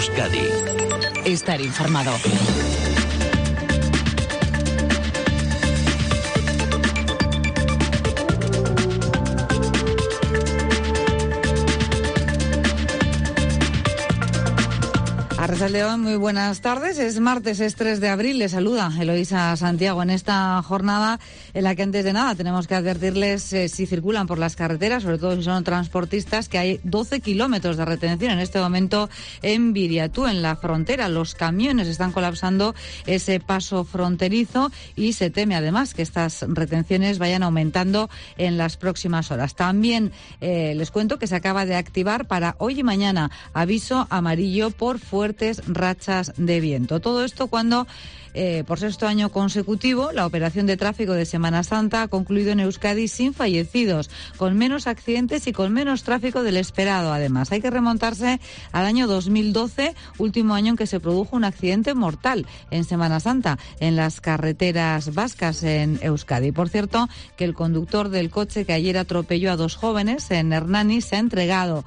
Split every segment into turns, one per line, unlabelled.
Euskadi.
Estar informado.
Arratsaldeon, muy buenas tardes. Es martes, es 3 de abril. Les saluda Eloísa Santiago en esta jornada en la que antes de nada tenemos que advertirles si circulan por las carreteras, sobre todo si son transportistas, que hay 12 kilómetros de retención en este momento en Viriatú, en la frontera. Los camiones están colapsando ese paso fronterizo y se teme además que estas retenciones vayan aumentando en las próximas horas. También les cuento que se acaba de activar para hoy y mañana aviso amarillo por fuertes rachas de viento. Todo esto cuando, por sexto año consecutivo, la operación de tráfico de Semana Santa ha concluido en Euskadi sin fallecidos, con menos accidentes y con menos tráfico del esperado. Además, hay que remontarse al año 2012, último año en que se produjo un accidente mortal en Semana Santa en las carreteras vascas en Euskadi. Por cierto, que el conductor del coche que ayer atropelló a dos jóvenes en Hernani se ha entregado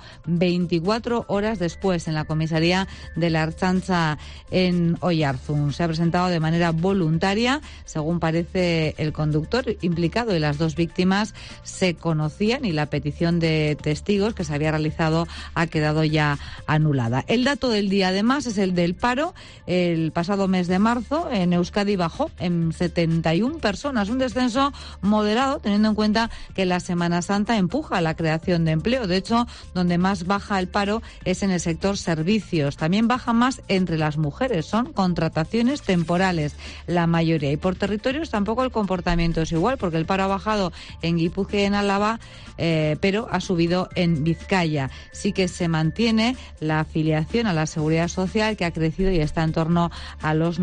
24 horas después en la comisaría de la Ertzaintza en Oiarzun. Se ha presentado de manera voluntaria, según parece el conductor implicado, y las dos víctimas se conocían y la petición de testigos que se había realizado ha quedado ya anulada. El dato del día además es el del paro. El pasado mes de marzo en Euskadi bajó en 71 personas, un descenso moderado teniendo en cuenta que la Semana Santa empuja la creación de empleo. De hecho, donde más baja el paro es en el sector servicios. También baja más entre las mujeres, son contrataciones temporales la mayoría. Y por territorios tampoco el comportamiento es igual, porque el paro ha bajado en Guipúzcoa y en Álava, pero ha subido en Vizcaya. Sí que se mantiene la afiliación a la Seguridad Social, que ha crecido y está en torno a las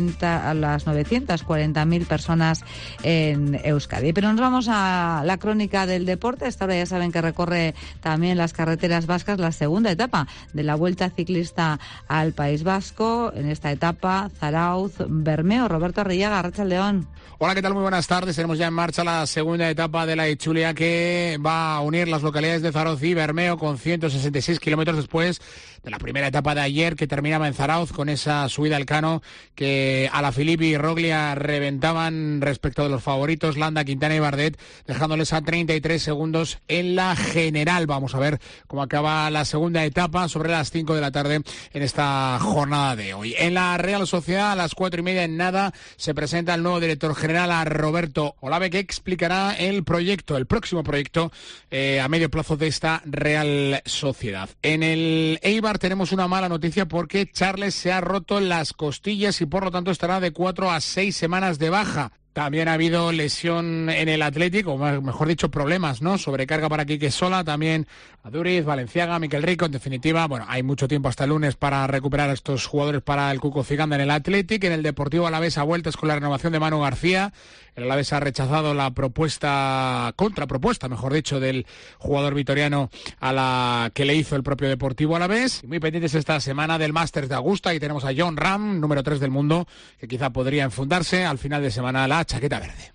940.000 personas en Euskadi. Pero nos vamos a la crónica del deporte. A esta hora ya saben que recorre también las carreteras vascas la segunda etapa de la Vuelta Ciclista al País Vasco. En esta etapa, Zarauz, Bermeo. Roberto Arrillaga, arratsaldeon.
Hola, ¿qué tal? Muy buenas tardes. Tenemos ya en marcha la segunda etapa de la Itzulia, que va a unir las localidades de Zarauz y Bermeo con 166 kilómetros después de la primera etapa de ayer, que terminaba en Zarauz con esa subida al Cano que Alaphilippe y Roglia reventaban respecto de los favoritos Landa, Quintana y Bardet, dejándoles a 33 segundos en la general. Vamos a ver cómo acaba la segunda etapa sobre las 5 de la tarde en esta jornada de hoy. En la Real Sociedad, a las 4:30 en nada, se presenta el nuevo director general, a Roberto Olave, que explicará el próximo proyecto a medio plazo de esta Real Sociedad. En el Eibar tenemos una mala noticia, porque Charles se ha roto las costillas y por lo tanto estará de 4 a 6 semanas de baja. También ha habido lesión en el Athletic, o mejor dicho, problemas, ¿no? Sobrecarga para Quique Sola, también Aduriz, Valenciaga, Miquel Rico. En definitiva, bueno, hay mucho tiempo hasta el lunes para recuperar a estos jugadores para el Cuco Ciganda en el Athletic. En el Deportivo Alavés, a vueltas con la renovación de Manu García. El Alavés ha rechazado la contrapropuesta, mejor dicho, del jugador vitoriano a la que le hizo el propio Deportivo Alavés. Y muy pendientes esta semana del Masters de Augusta, y tenemos a Jon Rahm, número 3 del mundo, que quizá podría enfundarse al final de semana la chaqueta verde.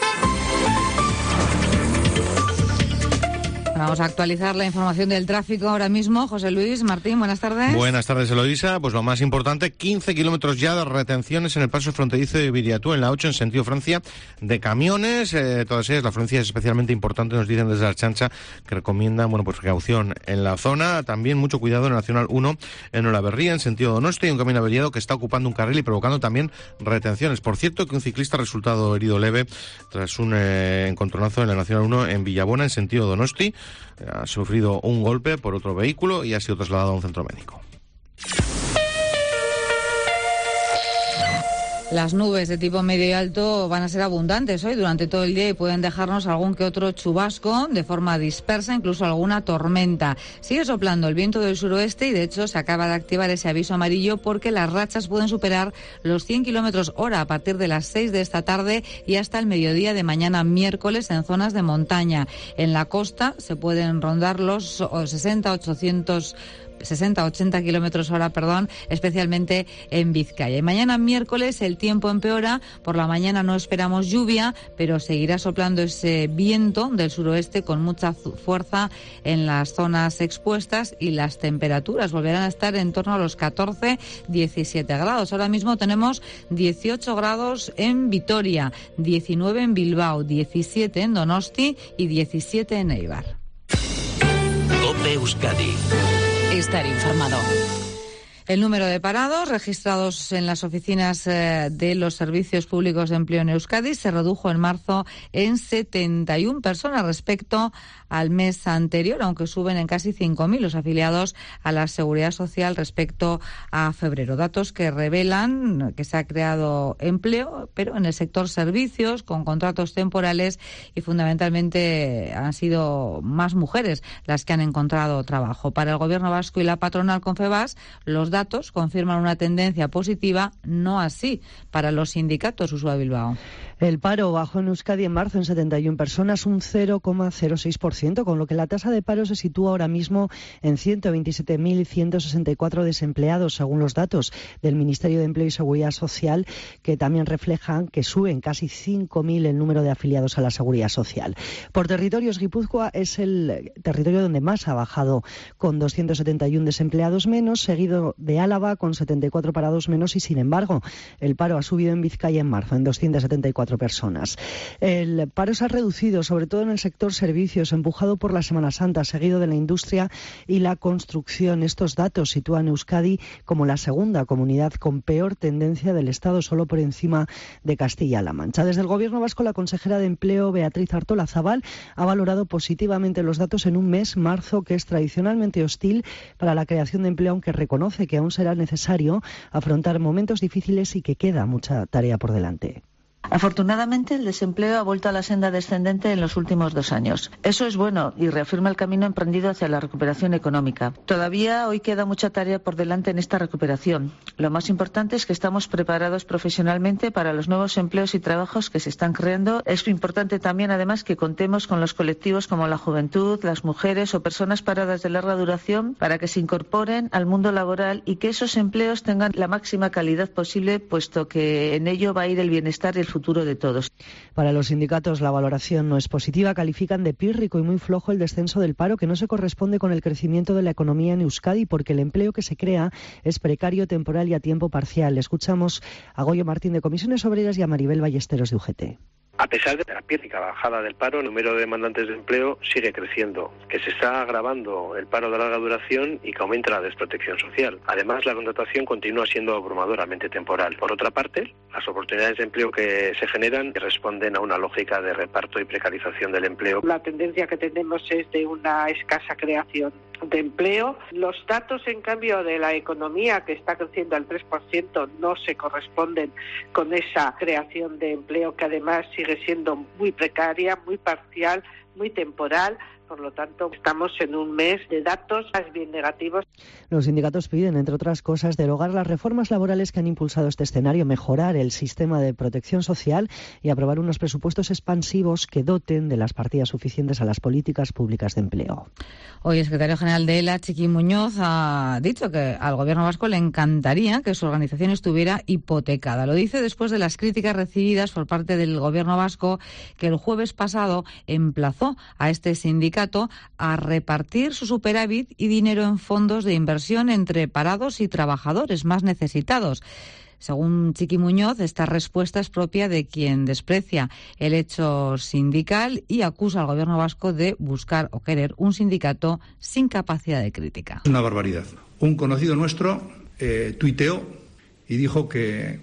Vamos a actualizar la información del tráfico ahora mismo. José Luis Martín, buenas tardes.
Buenas tardes, Eloísa. Pues lo más importante, 15 kilómetros ya de retenciones en el paso fronterizo de Viriatú, en la 8, en sentido Francia, de camiones. Todas ellas, la afluencia es especialmente importante, nos dicen desde la Archancha, que recomiendan, pues precaución en la zona. También mucho cuidado en la Nacional 1, en Olaberría, en sentido Donosti, un camino averiado que está ocupando un carril y provocando también retenciones. Por cierto, que un ciclista ha resultado herido leve tras un encontronazo en la Nacional 1 en Villabona, en sentido Donosti. Ha sufrido un golpe por otro vehículo y ha sido trasladado a un centro médico.
Las nubes de tipo medio y alto van a ser abundantes hoy durante todo el día y pueden dejarnos algún que otro chubasco de forma dispersa, incluso alguna tormenta. Sigue soplando el viento del suroeste y de hecho se acaba de activar ese aviso amarillo porque las rachas pueden superar los 100 kilómetros hora a partir de las 6 de esta tarde y hasta el mediodía de mañana miércoles en zonas de montaña. En la costa se pueden rondar los 60-80 60-80 kilómetros hora, especialmente en Vizcaya. Y mañana miércoles el tiempo empeora. Por la mañana no esperamos lluvia, pero seguirá soplando ese viento del suroeste con mucha fuerza en las zonas expuestas y las temperaturas volverán a estar en torno a los 14-17 grados. Ahora mismo tenemos 18 grados en Vitoria, 19 en Bilbao, 17 en Donosti y 17 en Eibar.
COPE Euskadi.
Estar informado.
El número de parados registrados en las oficinas de los servicios públicos de empleo en Euskadi se redujo en marzo en 71 personas respecto al mes anterior, aunque suben en casi 5.000 los afiliados a la Seguridad Social respecto a febrero. Datos que revelan que se ha creado empleo, pero en el sector servicios, con contratos temporales, y fundamentalmente han sido más mujeres las que han encontrado trabajo. Para el Gobierno vasco y la patronal Confebask, los datos confirman una tendencia positiva, no así para los sindicatos. Ursula Bilbao.
El paro bajó en Euskadi en marzo en 71 personas, un 0,06%, con lo que la tasa de paro se sitúa ahora mismo en 127.164 desempleados, según los datos del Ministerio de Empleo y Seguridad Social, que también reflejan que suben casi 5.000 el número de afiliados a la Seguridad Social. Por territorios, Guipúzcoa es el territorio donde más ha bajado, con 271 desempleados menos, seguido de Álava con 74 parados menos, y sin embargo el paro ha subido en Vizcaya en marzo en 274 personas. El paro se ha reducido sobre todo en el sector servicios, empujado por la Semana Santa, seguido de la industria y la construcción. Estos datos sitúan Euskadi como la segunda comunidad con peor tendencia del Estado, solo por encima de Castilla-La Mancha. Desde el Gobierno vasco, la consejera de Empleo, Beatriz Artolazabal, ha valorado positivamente los datos en un mes, marzo, que es tradicionalmente hostil para la creación de empleo, aunque reconoce que aún será necesario afrontar momentos difíciles y que queda mucha tarea por delante.
Afortunadamente, el desempleo ha vuelto a la senda descendente en los últimos 2 años. Eso es bueno y reafirma el camino emprendido hacia la recuperación económica. Todavía hoy queda mucha tarea por delante en esta recuperación. Lo más importante es que estamos preparados profesionalmente para los nuevos empleos y trabajos que se están creando. Es importante también, además, que contemos con los colectivos como la juventud, las mujeres o personas paradas de larga duración para que se incorporen al mundo laboral y que esos empleos tengan la máxima calidad posible, puesto que en ello va a ir el bienestar y el futuro de todos.
Para los sindicatos la valoración no es positiva. Califican de pírrico y muy flojo el descenso del paro, que no se corresponde con el crecimiento de la economía en Euskadi, porque el empleo que se crea es precario, temporal y a tiempo parcial. Escuchamos a Goyo Martín de Comisiones Obreras y a Maribel Ballesteros de UGT.
A pesar de la pírrica bajada del paro, el número de demandantes de empleo sigue creciendo, que se está agravando el paro de larga duración y que aumenta la desprotección social. Además, la contratación continúa siendo abrumadoramente temporal. Por otra parte, las oportunidades de empleo que se generan responden a una lógica de reparto y precarización del empleo.
La tendencia que tenemos es de una escasa creación de empleo. Los datos, en cambio, de la economía, que está creciendo al 3%, no se corresponden con esa creación de empleo, que además sigue siendo muy precaria, muy parcial, muy temporal. Por lo tanto, estamos en un mes de datos más bien negativos.
Los sindicatos piden, entre otras cosas, derogar las reformas laborales que han impulsado este escenario, mejorar el sistema de protección social y aprobar unos presupuestos expansivos que doten de las partidas suficientes a las políticas públicas de empleo.
Hoy el secretario general de ELA, Txiki Muñoz, ha dicho que al Gobierno vasco le encantaría que su organización estuviera hipotecada. Lo dice después de las críticas recibidas por parte del Gobierno vasco, que el jueves pasado emplazó a este sindicato a repartir su superávit y dinero en fondos de inversión entre parados y trabajadores más necesitados. Según Txiki Muñoz, esta respuesta es propia de quien desprecia el hecho sindical y acusa al Gobierno vasco de buscar o querer un sindicato sin capacidad de crítica.
Es una barbaridad. Un conocido nuestro tuiteó y dijo que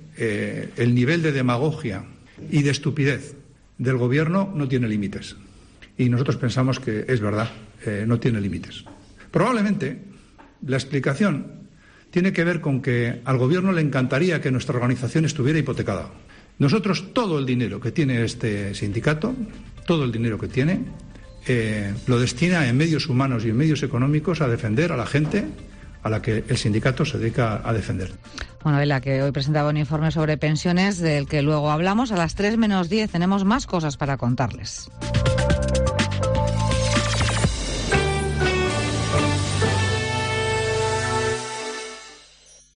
el nivel de demagogia y de estupidez del Gobierno no tiene límites. Y nosotros pensamos que es verdad, no tiene límites. Probablemente la explicación tiene que ver con que al Gobierno le encantaría que nuestra organización estuviera hipotecada. Nosotros todo el dinero que tiene este sindicato, todo el dinero que tiene, lo destina en medios humanos y en medios económicos a defender a la gente a la que el sindicato se dedica a defender.
Bueno, Ela, que hoy presentaba un informe sobre pensiones del que luego hablamos. A las 3 menos 10 tenemos más cosas para contarles.